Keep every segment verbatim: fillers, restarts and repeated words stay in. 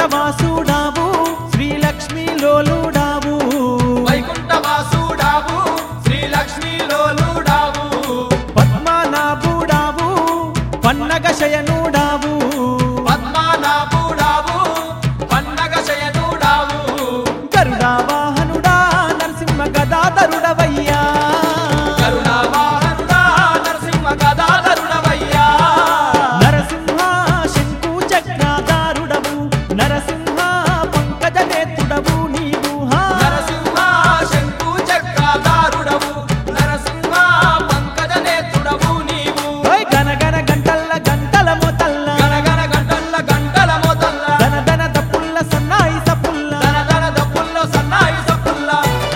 వైకుంఠవాసుడావు శ్రీలక్ష్మీ లోలుడావు వైకుంఠవాసుడావు శ్రీలక్ష్మీ లోలుడావు పద్మనాభుడావు పన్నగ శయనుడావు పద్మనాభుడావు పన్నగ శయనుడావు గరుడా వాహనుడా నరసింహ గదాధరుడవయ్యా కరుణా వాహనుడా నరసింహ గదాధరుడవయ్యా నరసింహ శంకు చక్రాధారుడవు నరసింహ పంకజ నేత్రుడవు నీవు హా నరసింహ శంకు చక్రధారుడవు నరసింహ పంకజ నేత్రుడవు నీవు ఓయ్ గనగన గంటల్ల గంటల మొతల్ల గనగన గంటల్ల గంటల మోతల్ల దన దన దప్పుల్ల సన్నాయి సప్పుల్ల దన దన దప్పుల్లో సన్నాయి సప్పుల్లా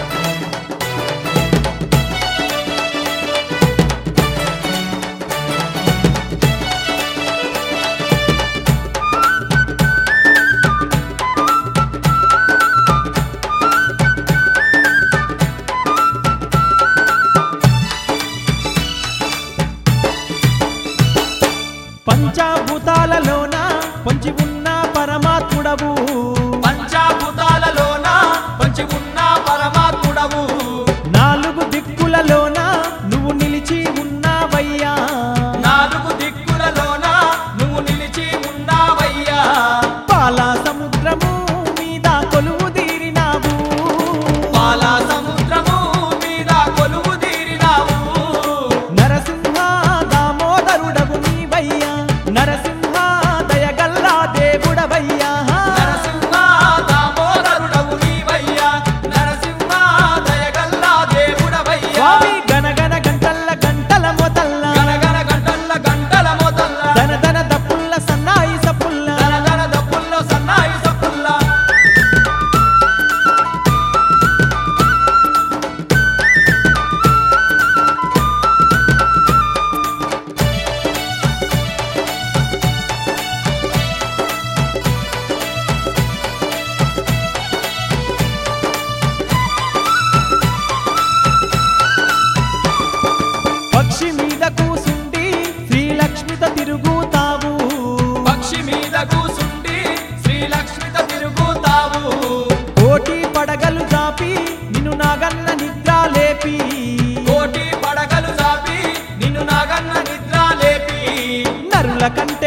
పంచభూతాలలోన పొంచి ఉన్న పరమాత్ముడవు పంచభూతాలలోన పంచి ఉన్న పరమాత్ముడవు నాలుగు దిక్కులలోన నువ్వు నిలిచి ఉన్నావయ్యా నాలుగు దిక్కులలోన నువ్వు నిలిచి ఉన్నావయ్యా పాల సముద్రము మీద కొలువు తీరినావు పాల సముద్రము మీద కొలువు తీరినావు నరసింహ దామోదరుడవు నీవయ్యా నరసింహ దయగల్లా దేవుడవయ్యా నరసింహ దామోదరుడవు నీవయ్యా నరసింహ దయగల్లా దేవుడవయ్యా స్వామి గనగన గంటల్ల గంటల మొతల్ల గనగన గంటల్ల గంటల మోతల్ల దన దన దప్పుల్ల సన్నాయి సప్పుల్ల దన దన దప్పుల్లో సన్నాయి సప్పుల్లా పక్షి మీద కూసుండి శ్రీలక్ష్మితో తిరుగుతావు పక్షి మీద కూసుండి శ్రీలక్ష్మితో తిరుగుతావు కోటి పడగలు చాపి నిన్ను నాగన్న నిద్ర లేపి కోటి పడగలు చాపి నిన్ను నాగన్న నిద్ర లేపి నరుల కంటే